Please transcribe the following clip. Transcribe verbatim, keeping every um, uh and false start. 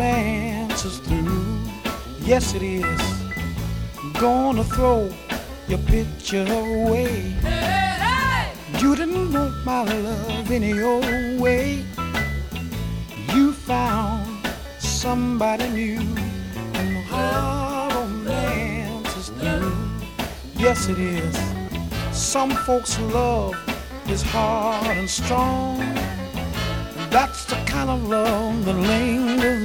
romance is through. Yes, it is. Gonna throw your picture away. Hey, hey! You didn't want my love any old way. You found somebody new, and the hard romance is through. Yes, it is. Some folks' love is hard and strong. That's the kind of love that lingers